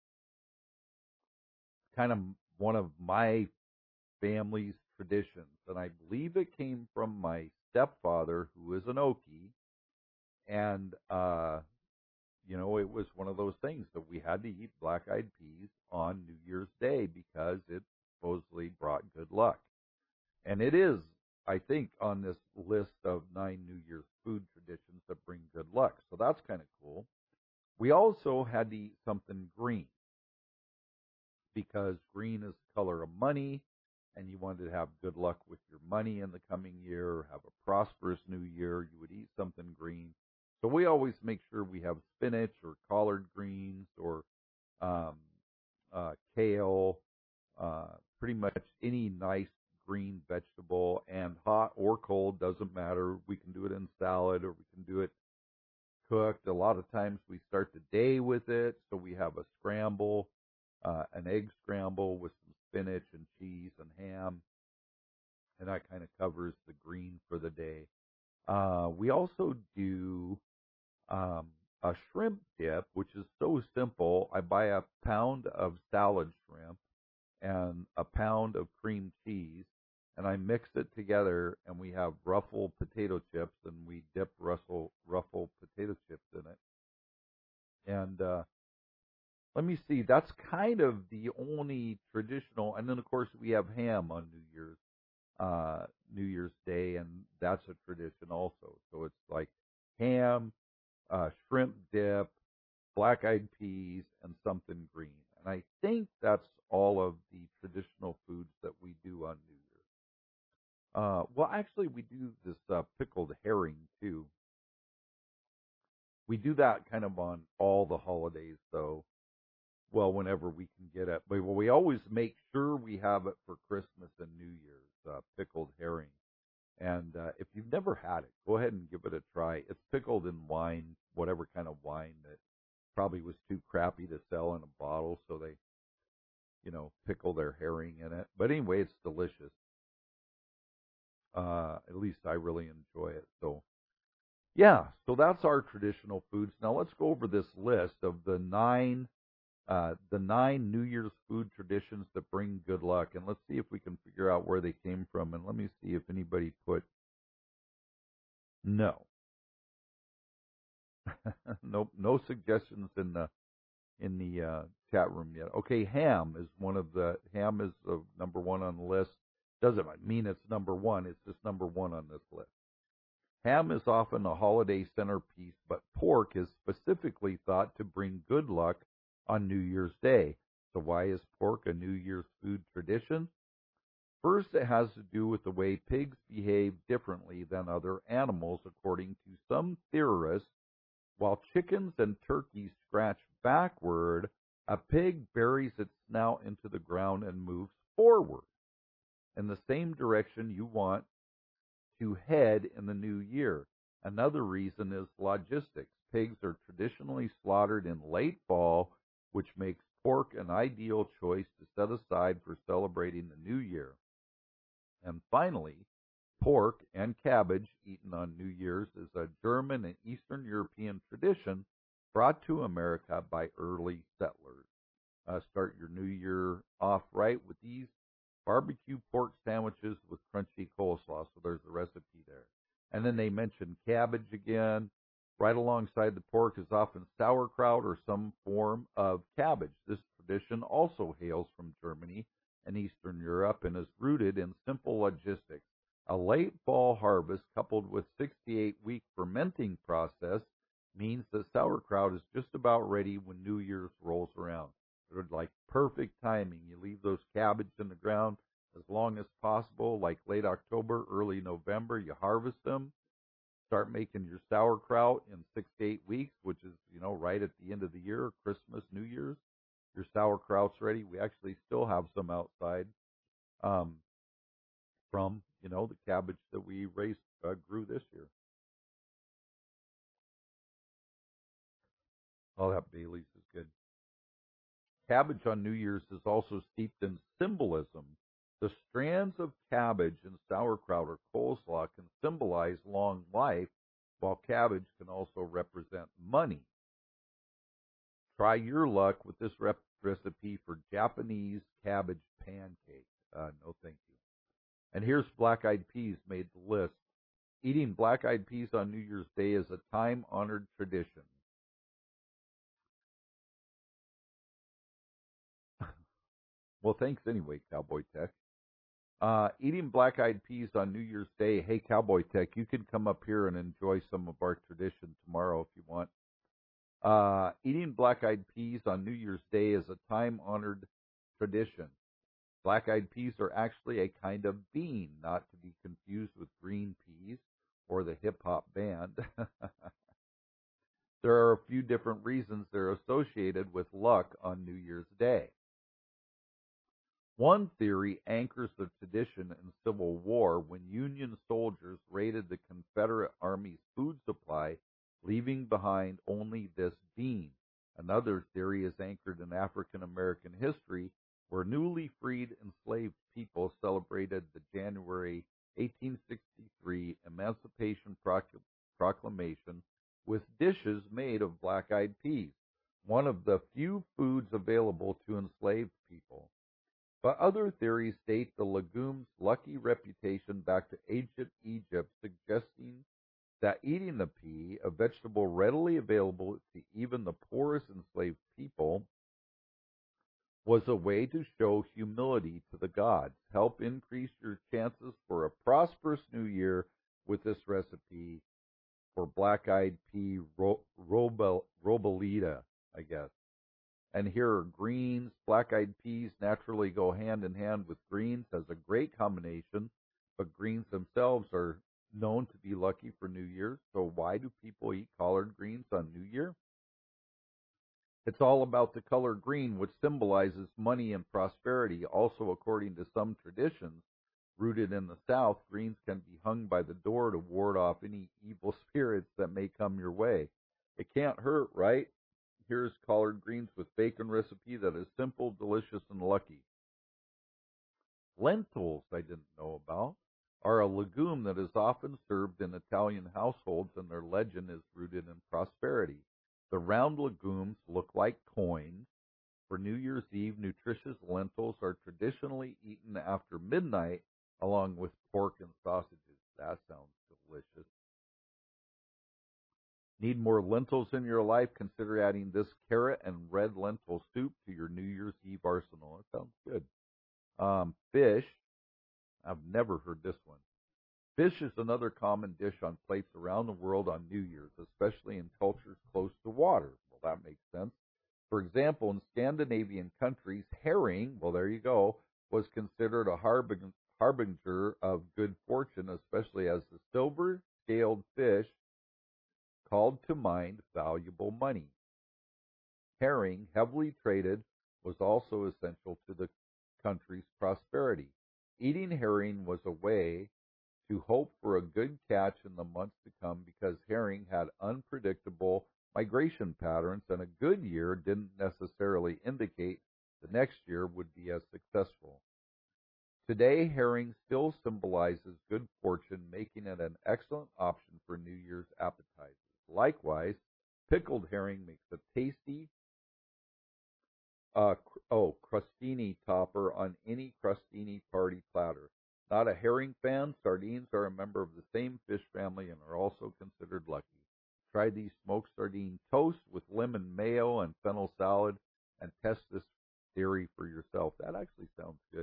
Kind of one of my family's traditions, and I believe it came from my stepfather, who is an Okie, and uh, you know, it was one of those things that we had to eat black-eyed peas on New Year's Day because it supposedly brought good luck. And it is, I think, on this list of nine New Year's food traditions that bring good luck. So that's kind of cool. We also had to eat something green because green is the color of money, and you wanted to have good luck with your money in the coming year, have a prosperous new year. You would eat something green. So we always make sure we have spinach or collard greens or um, uh, kale, uh, pretty much any nice green vegetable, and hot or cold, doesn't matter. We can do it in salad or we can do it cooked. A lot of times we start the day with it, so we have a scramble, uh, an egg scramble with some spinach and cheese and ham, and that kind of covers the green for the day. Uh, we also do um, a shrimp dip, which is so simple. I buy a pound of salad shrimp and a pound of cream cheese, and I mix it together, and we have Ruffle potato chips, and we dip Russell, Ruffle potato chips in it. And uh, let me see, that's kind of the only traditional. And then, of course, we have ham on New Year's uh, New Year's Day, and that's a tradition also. So it's like ham, uh, shrimp dip, black-eyed peas, and something green. And I think that's all of the traditional foods that we do on New Year's. Uh, well, actually, we do this uh, pickled herring, too. We do that kind of on all the holidays, though. Well, whenever we can get it. But we always make sure we have it for Christmas and New Year's, uh, pickled herring. And uh, if you've never had it, go ahead and give it a try. It's pickled in wine, whatever kind of wine that probably was too crappy to sell in a bottle, so they, you know, pickle their herring in it. But anyway, it's delicious. Uh, at least I really enjoy it. So, yeah, so that's our traditional foods. Now let's go over this list of the nine, uh, the nine New Year's food traditions that bring good luck, and let's see if we can figure out where they came from. And let me see if anybody put no. Nope, no suggestions in the in the uh, chat room yet. Okay, ham is one of the ham is uh, number one on the list. Doesn't mean it's number one. It's just number one on this list. Ham is often a holiday centerpiece, but pork is specifically thought to bring good luck on New Year's Day. So why is pork a New Year's food tradition? First, it has to do with the way pigs behave differently than other animals, according to some theorists. While chickens and turkeys scratch backward, a pig buries its snout into the ground and moves forward in the same direction you want to head in the new year. Another reason is logistics. Pigs are traditionally slaughtered in late fall, which makes pork an ideal choice to set aside for celebrating the new year. And finally, pork and cabbage eaten on New Year's is a German and Eastern European tradition brought to America by early settlers. Uh, start your new year off right with these barbecue pork sandwiches with crunchy coleslaw. So there's the recipe there. And then they mention cabbage again. Right alongside the pork is often sauerkraut or some form of cabbage. This tradition also hails from Germany and Eastern Europe and is rooted in simple logistics. A late fall harvest coupled with sixty-eight week fermenting process means that sauerkraut is just about ready when New Year's rolls around. It's like perfect timing. You leave those cabbage in the ground as long as possible, like late October, early November. You harvest them, start making your sauerkraut in six to eight weeks, which is, you know, right at the end of the year, Christmas, New Year's. Your sauerkraut's ready. We actually still have some outside um, from, you know, the cabbage that we raised, uh, grew this year. Oh, that Bailey's is good. Cabbage on New Year's is also steeped in symbolism. The strands of cabbage in sauerkraut or coleslaw can symbolize long life, while cabbage can also represent money. Try your luck with this rep- recipe for Japanese cabbage pancake. Uh, no, thank you. And here's black-eyed peas made the list. Eating black-eyed peas on New Year's Day is a time-honored tradition. Well, thanks anyway, Cowboy Tech. Uh, eating black-eyed peas on New Year's Day. Hey, Cowboy Tech, you can come up here and enjoy some of our tradition tomorrow if you want. Uh, eating black-eyed peas on New Year's Day is a time-honored tradition. Black-eyed peas are actually a kind of bean, not to be confused with green peas or the hip-hop band. There are a few different reasons they're associated with luck on New Year's Day. One theory anchors the tradition in Civil War when Union soldiers raided the Confederate Army's food supply, leaving behind only this bean. Another theory is anchored in African American history, where newly freed enslaved people celebrated the January eighteen sixty-three Emancipation Proclamation with dishes made of black-eyed peas, one of the few foods available to enslaved people. But other theories date the legume's lucky reputation back to ancient Egypt, suggesting that eating the pea, a vegetable readily available to even the poorest enslaved people, was a way to show humility to the gods. Help increase your chances for a prosperous new year with this recipe for black-eyed pea ro- robo- robolita, I guess. And here are greens. Black-eyed peas naturally go hand in hand with greens as a great combination, but greens themselves are known to be lucky for New Year's. So why do people eat collard greens on New Year? It's all about the color green, which symbolizes money and prosperity. Also, according to some traditions rooted in the South, greens can be hung by the door to ward off any evil spirits that may come your way. It can't hurt, right? Here's collard greens with bacon recipe that is simple, delicious, and lucky. Lentils, I didn't know about, are a legume that is often served in Italian households, and their legend is rooted in prosperity. The round legumes look like coins. For New Year's Eve, nutritious lentils are traditionally eaten after midnight along with pork and sausages. That sounds delicious. Need more lentils in your life? Consider adding this carrot and red lentil soup to your New Year's Eve arsenal. It sounds good. Um, fish. I've never heard this one. Fish is another common dish on plates around the world on New Year's, especially in cultures close to water. Well, that makes sense. For example, in Scandinavian countries, herring, well, there you go, was considered a harbing, harbinger of good fortune, especially as the silver-scaled fish called to mind valuable money. Herring, heavily traded, was also essential to the country's prosperity. Eating herring was a way to hope for a good catch in the months to come because herring had unpredictable migration patterns, and a good year didn't necessarily indicate the next year would be as successful. Today, herring still symbolizes good fortune, making it an excellent option for New Year's appetizers. Likewise, pickled herring makes a tasty uh, oh crostini topper on any crostini party platter. Not a herring fan, sardines are a member of the same fish family and are also considered lucky. Try these smoked sardine toast with lemon mayo and fennel salad and test this theory for yourself. That actually sounds good.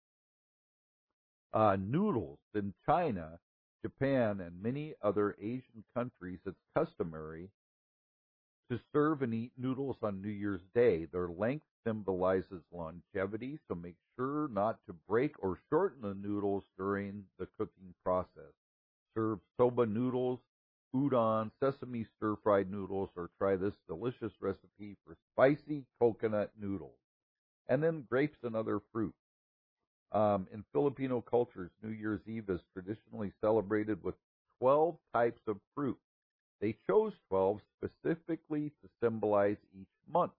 Uh, noodles. In China, Japan, and many other Asian countries, it's customary to serve and eat noodles on New Year's Day. Their length symbolizes longevity, so make sure not to break or shorten the noodles during the cooking process. Serve soba noodles, udon, sesame stir-fried noodles, or try this delicious recipe for spicy coconut noodles. And then grapes and other fruit. Um, in Filipino cultures, New Year's Eve is traditionally celebrated with twelve types of fruit. They chose twelve specifically to symbolize each month.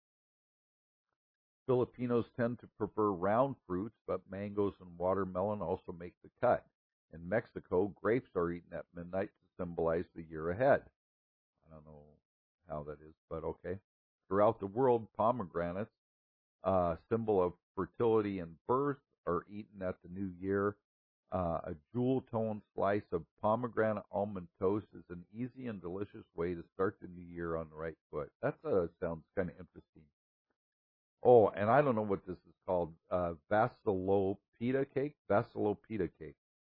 Filipinos tend to prefer round fruits, but mangoes and watermelon also make the cut. In Mexico, grapes are eaten at midnight to symbolize the year ahead. I don't know how that is, but okay. Throughout the world, pomegranates, uh, symbol of fertility and birth, are eaten at the new year. Uh, a jewel-toned slice of pomegranate almond toast is an easy and delicious way to start the new year on the right foot. That uh, sounds kind of interesting. Oh, and I don't know what this is called. Uh, Vassalopita cake? Vassalopita cake.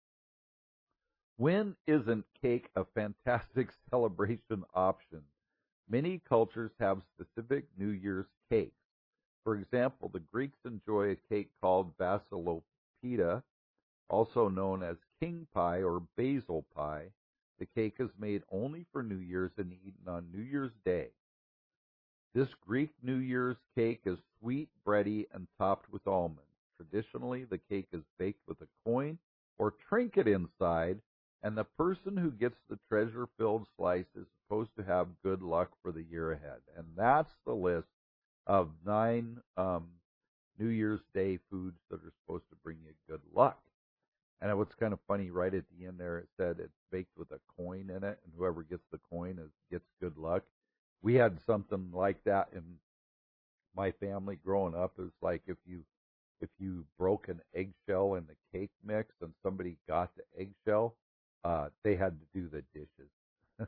When isn't cake a fantastic celebration option? Many cultures have specific New Year's cakes. For example, the Greeks enjoy a cake called Vassalopita, also known as king pie or basil pie. The cake is made only for New Year's and eaten on New Year's Day. This Greek New Year's cake is sweet, bready, and topped with almonds. Traditionally, the cake is baked with a coin or trinket inside, and the person who gets the treasure-filled slice is supposed to have good luck for the year ahead. And that's the list of nine um, New Year's Day foods that are supposed to bring you good luck. And what's kind of funny, right at the end there, it said it's baked with a coin in it, and whoever gets the coin is, gets good luck. We had something like that in my family growing up. It was like if you if you broke an eggshell in the cake mix and somebody got the eggshell, uh, they had to do the dishes.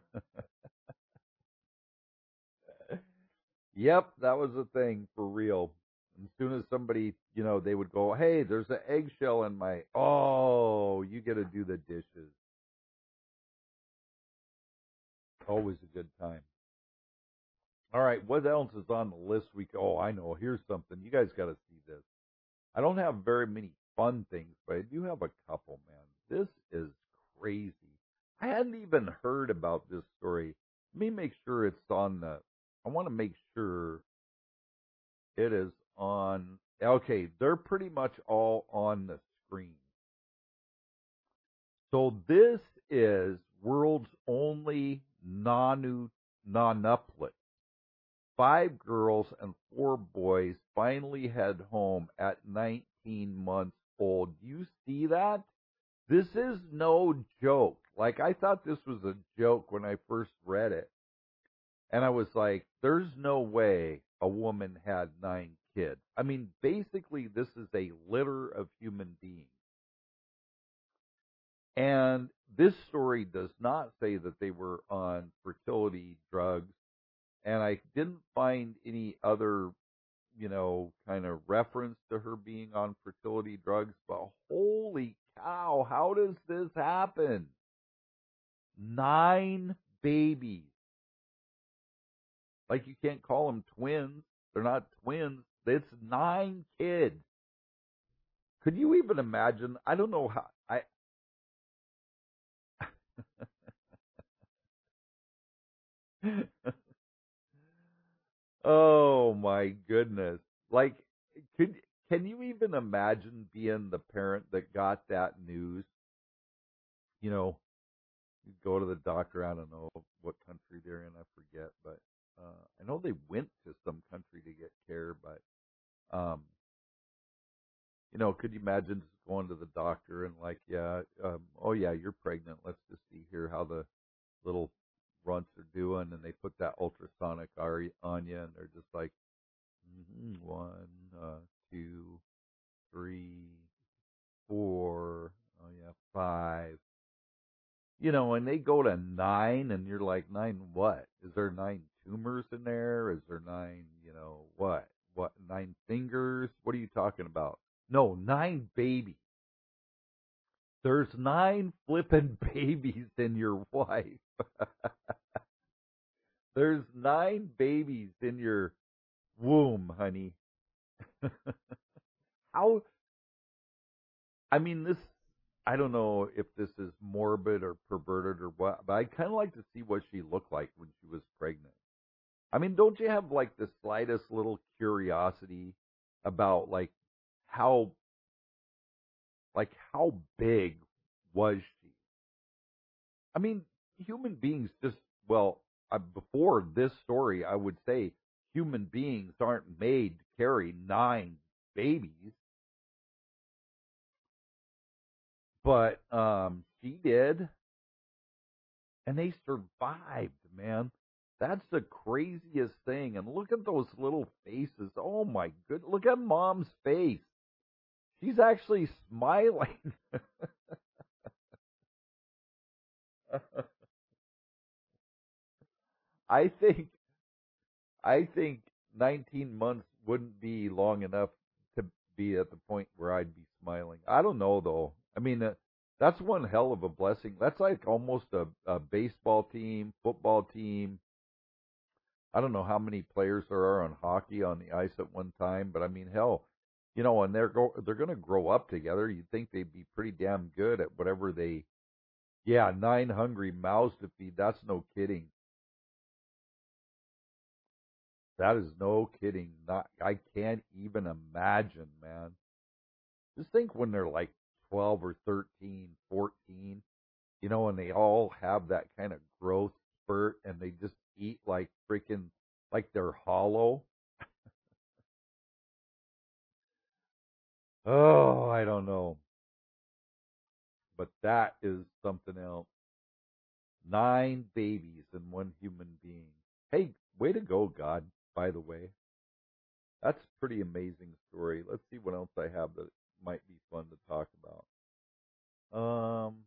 Yep, that was a thing for real. As soon as somebody, you know, they would go, hey, there's an eggshell in my, oh, you get to do the dishes. Always a good time. All right, what else is on the list? We oh, I know. Here's something. You guys got to see this. I don't have very many fun things, but I do have a couple, man. This is crazy. I hadn't even heard about this story. Let me make sure it's on the. I want to make sure it is on. Okay, they're pretty much all on the screen. So this is world's only Nanu nonuplet. Five girls and four boys finally head home at nineteen months old. You see that? This is no joke. Like, I thought this was a joke when I first read it. And I was like, there's no way a woman had nine kids. I mean, basically, this is a litter of human beings. And this story does not say that they were on fertility drugs. And I didn't find any other, you know, kind of reference to her being on fertility drugs. But holy cow, how does this happen? Nine babies. Like you can't call them twins. They're not twins. It's nine kids. Could you even imagine? I don't know how. I Oh my goodness. Like could can you even imagine being the parent that got that news? You know, you go to the doctor, I don't know what country they're in, I forget, but uh I know they went to some country to get care, but um you know, could you imagine just going to the doctor and like, yeah, um, oh yeah, you're pregnant. Let's just see here how the little runts are doing, and they put that ultrasonic R on you, and they're just like, mm-hmm, one, uh, two, three, four, oh yeah, five. You know, and they go to nine, and you're like, nine what? Is there nine tumors in there? Is there nine, you know, what? What, nine fingers? What are you talking about? No, nine babies. There's nine flippin' babies in your wife. There's nine babies in your womb, honey. How, I mean, this, I don't know if this is morbid or perverted or what, but I'd kind of like to see what she looked like when she was pregnant. I mean, don't you have like the slightest little curiosity about like how, like how big was she? I mean, human beings just, well, uh, before this story, I would say human beings aren't made to carry nine babies, but um, she did, and they survived, man. That's the craziest thing. And look at those little faces. Oh my good, look at mom's face. She's actually smiling. I think I think nineteen months wouldn't be long enough to be at the point where I'd be smiling. I don't know though. I mean, uh, that's one hell of a blessing. That's like almost a, a baseball team, football team. I don't know how many players there are on hockey on the ice at one time, but I mean, hell, you know, and they're go they're going to grow up together. You'd think they'd be pretty damn good at whatever they. Yeah, nine hungry mouths to feed. That's no kidding. That is no kidding. Not I can't even imagine, man. Just think when they're like twelve or thirteen, fourteen, you know, and they all have that kind of growth spurt and they just eat like freaking like they're hollow. Oh, I don't know. But that is something else. Nine babies in one human being. Hey, way to go, God, by the way. That's a pretty amazing story. Let's see what else I have that might be fun to talk about. Um,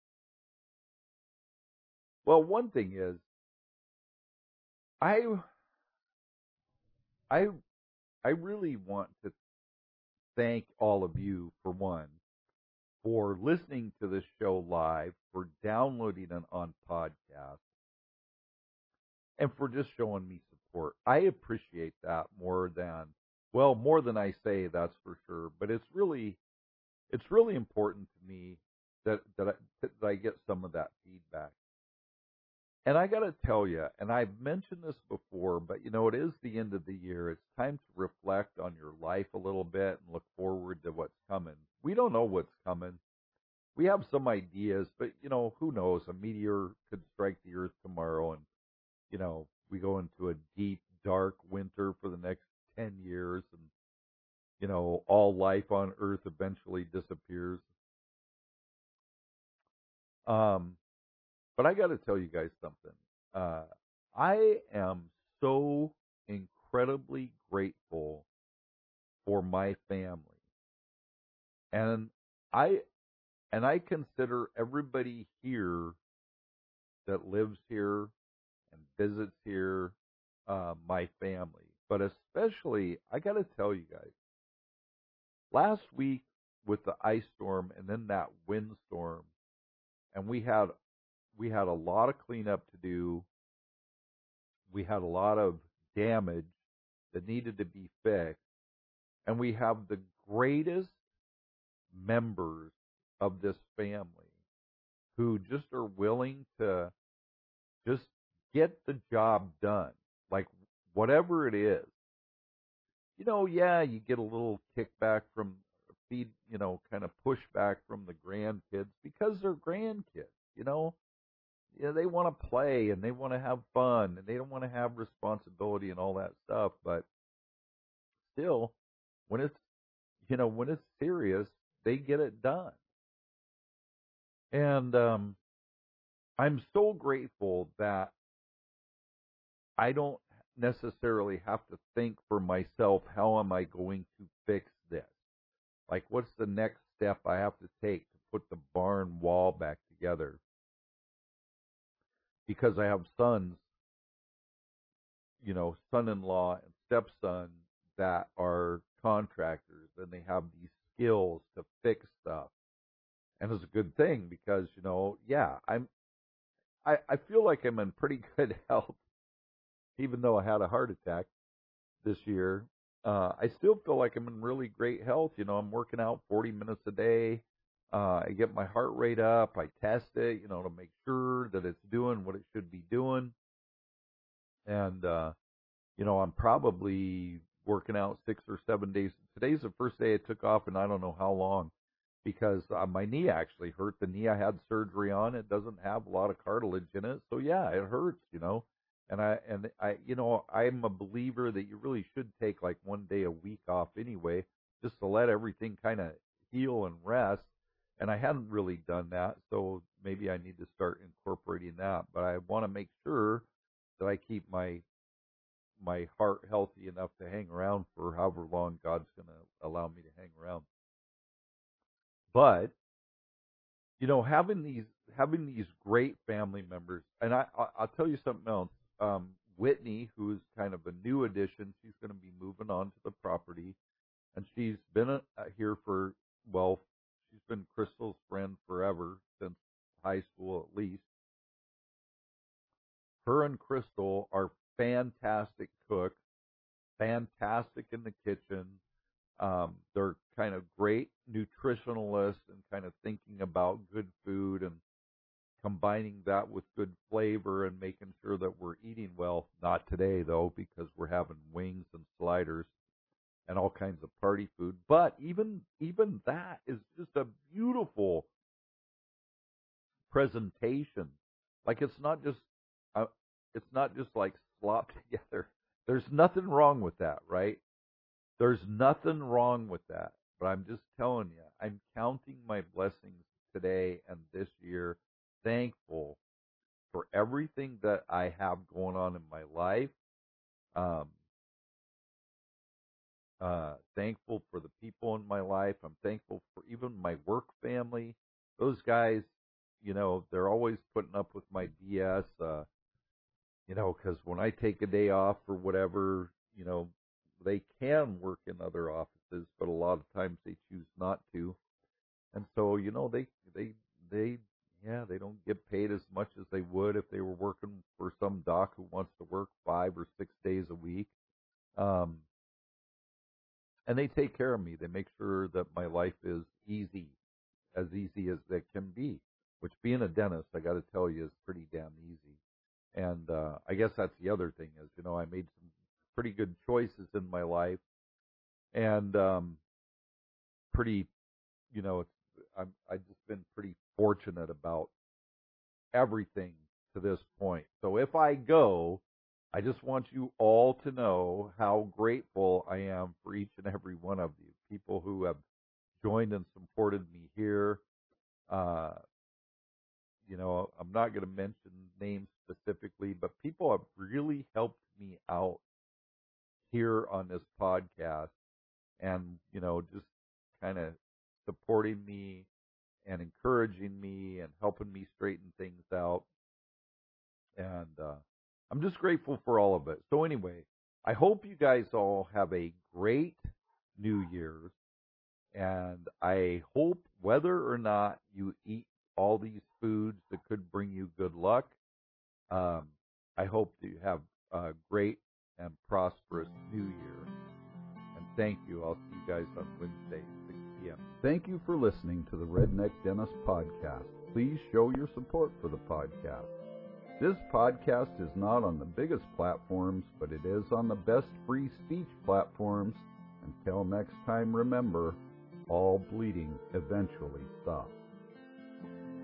well, one thing is, I, I, I really want to thank all of you for one for listening to this show live, for downloading it on podcast, and for just showing me support. I appreciate that more than well, more than I say, that's for sure. But it's really, it's really important to me that that I, that I get some of that feedback. And I got to tell you, and I've mentioned this before, but you know, it is the end of the year. It's time to reflect on your life a little bit and look forward to what's coming. We don't know what's coming. We have some ideas, but you know, who knows? A meteor could strike the earth tomorrow and, you know, we go into a deep, dark winter for the next ten years and, you know, all life on earth eventually disappears. Um, But I got to tell you guys something. Uh, I am so incredibly grateful for my family, and I and I consider everybody here that lives here and visits here uh, my family. But especially, I got to tell you guys, last week with the ice storm and then that windstorm, and we had we had a lot of cleanup to do. We had a lot of damage that needed to be fixed. And we have the greatest members of this family who just are willing to just get the job done. Like, whatever it is. You know, yeah, you get a little kickback from feed, you know, kind of pushback from the grandkids because they're grandkids, you know. Yeah, they want to play and they want to have fun and they don't want to have responsibility and all that stuff. But still, when it's, you know, when it's serious, they get it done. And um, I'm so grateful that I don't necessarily have to think for myself, how am I going to fix this? Like, what's the next step I have to take to put the barn wall back together? Because I have sons, you know, son-in-law and stepson that are contractors and they have these skills to fix stuff. And it's a good thing because, you know, yeah, I'm, I, I feel like I'm in pretty good health, even though I had a heart attack this year. Uh, I still feel like I'm in really great health. You know, I'm working out forty minutes a day. Uh, I get my heart rate up. I test it, you know, to make sure that it's doing what it should be doing. And, uh, you know, I'm probably working out six or seven days. Today's the first day I took off in I don't know how long because uh, my knee actually hurt. The knee I had surgery on, it doesn't have a lot of cartilage in it. So, yeah, it hurts, you know. And I, and I, you know, I'm a believer that you really should take like one day a week off anyway, just to let everything kind of heal and rest. And I hadn't really done that, so maybe I need to start incorporating that. But I want to make sure that I keep my my heart healthy enough to hang around for however long God's going to allow me to hang around. But you know, having these having these great family members, and I I'll tell you something else. Um, Whitney, who is kind of a new addition, she's going to be moving on to the property, and she's been a, here for well. She's been Crystal's friend forever, since high school at least. Her and Crystal are fantastic cooks, fantastic in the kitchen. Um, they're kind of great nutritionalists and kind of thinking about good food and combining that with good flavor and making sure that we're eating well. Not today, though, because we're having wings and sliders and all kinds of party food. But even even that is just a beautiful presentation. Like, it's not just uh, it's not just like slopped together. There's nothing wrong with that, right? There's nothing wrong with that. But I'm just telling you, I'm counting my blessings today and this year, thankful for everything that I have going on in my life. Um, uh, thankful for the people in my life. I'm thankful for even my work family. Those guys, you know, they're always putting up with my B S, uh, you know, because when I take a day off or whatever, you know, they can work in other offices, but a lot of times they choose not to. And so, you know, they, they, they, yeah, they don't get paid as much as they would if they were working for some doc who wants to work five or six days a week. Um, and they take care of me. They make sure that my life is easy, as easy as it can be, which being a dentist, I got to tell you, is pretty damn easy. And uh, I guess that's the other thing is, you know, I made some pretty good choices in my life, and um, pretty, you know, it's, I'm, I've just been pretty fortunate about everything to this point. So if I go, I just want you all to know how grateful I am for each and every one of you, people who have joined and supported me here. Uh, you know, I'm not going to mention names specifically, but people have really helped me out here on this podcast and, you know, just kind of supporting me and encouraging me and helping me straighten things out. And uh, I'm just grateful for all of it. So anyway, I hope you guys all have a great New Year's. And I hope whether or not you eat all these foods that could bring you good luck, um, I hope that you have uh, great and prosperous new year. And thank you. I'll see you guys on Wednesday, six p.m. Thank you for listening to the Redneck Dentist Podcast. Please show your support for the podcast. This podcast is not on the biggest platforms, but it is on the best free speech platforms. Until next time, remember, all bleeding eventually stops.